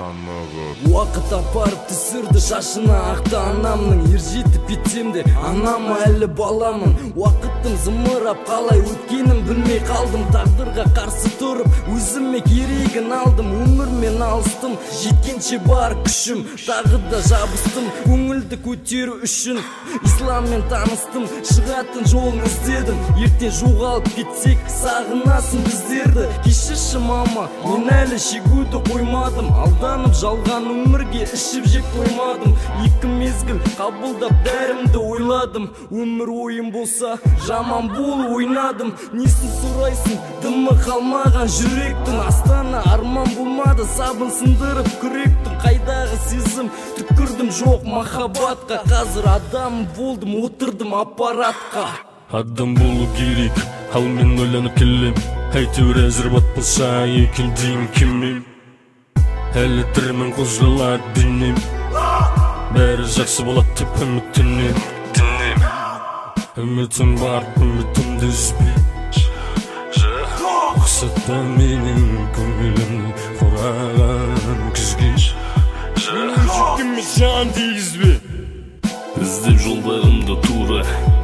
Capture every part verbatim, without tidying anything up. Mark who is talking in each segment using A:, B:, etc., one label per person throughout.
A: Уақыт апарып түсірді шашына ақты анамның. Ер жетіп кетсем де анама әлі баламын. Уақыттым зымырап қалай өткенін білмей қалдым. Тағдырға қарсы тұрып өзіме керегін алдым. Өмірмен алыстым, жеткенше бар күшім. Тағы да жабыстым көңілді көтеру үшін. Исламмен таныстым, шығатын жолын іздедім. Ертең жоғалып кетсек сағынасың біздерді. Кешірші мама, мен әлі шегуді қоймадым. Алданып жалған өмірге ішіп жеп қоймадым. Екі мезгіл қабылдап дәрімді ойладым. Өмір ойым болса жаман бол ойнадым. Несін сұрайсың, дымы қалмаған жүректің. Астана арман болмады, сабын сындырып күректің. Қайдағы сезім, түкірдім жоқ махаббатқа. Қазір адам болдым, отырдым аппаратқа.
B: Адам болу керек, ал мен ойланып келем. Әйтеуір әзір бат болса екілдейін кемем. Әлі тірімен қозғалады денем. Бәрі жақсы болады деп үміттенем. Үмітім бар, үмітімді үзбе. Мақсатта менің көңілімді қораған күзге. Менің жүргіме жан дейізбе.
C: Іздеп жолдарымды тура.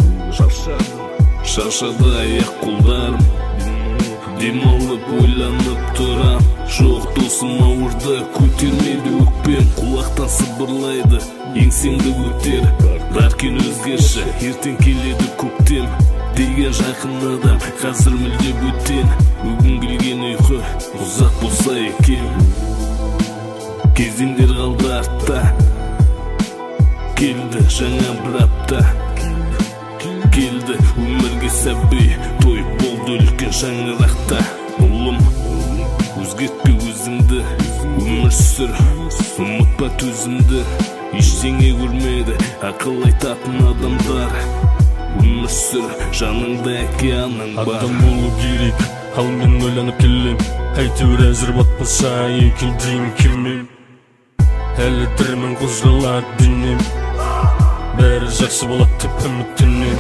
C: Шаршады аяқ қолдарым. Демалып ойланып тұрам. Жоқ досым ауырды, көтермейді өкпем. Құлақтан сыбырлайды, еңсеңді көтер. Бәркен өзгерші, ертең келеді көктем. Деген жақын адам, қазір мүлде бөтен. Бүгін келген ұйқы, ұзақ болса екен. Кезеңдер қалды артта. Келді жаңа бір апта. Келді өмірге сәби, той болды үлкен шаңырақта. Ұлым, өзгертпе өзіңді, өмір сүр, ұмытпа төзімді. Ештеңе көрмеді ақыл айтатын адамдар. Өмір сүр, жаныңда океаның бар.
B: Адам болу керек, ал мен ойланып келем. Әйтеуір әзір бат болса екілдейін кемем. Әлі тірімен қозғалады денем. Бәрі жақсы болады деп үміттенем.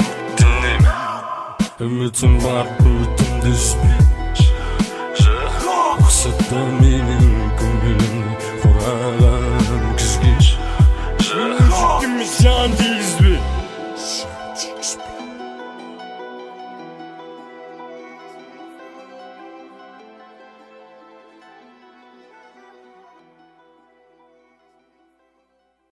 B: Үмітім бар, үмітімді үзбе. Мақсатта менің көңілімді қораған күзге.
A: Менің жүргіме жан дейізбе.